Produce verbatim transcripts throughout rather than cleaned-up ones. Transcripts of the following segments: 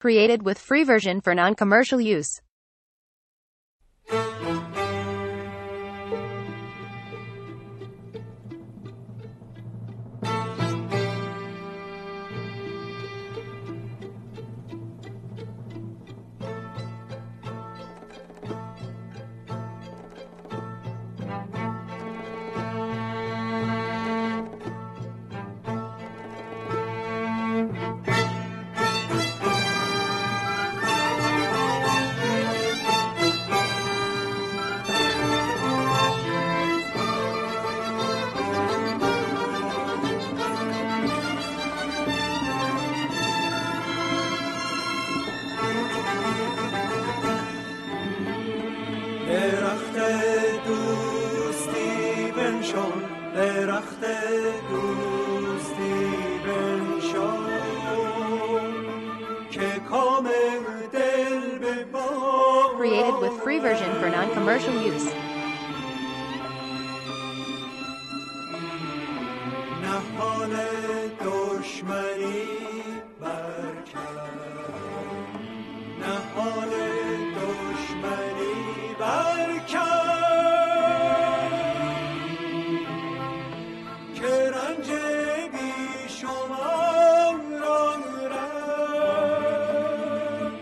Created with free version for non-commercial use. درخت دوستی بنشان، درخت دوستی بنشان که کام دل به باد. Created with free version for non-commercial use. نهال دشمنی برکن، نهال دشمنی برکن که رنج بی شما را رفت،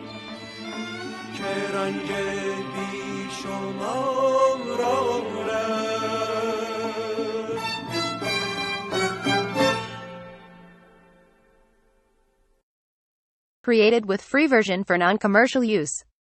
که رنج بی شما را رفت. Created with free version for non-commercial use.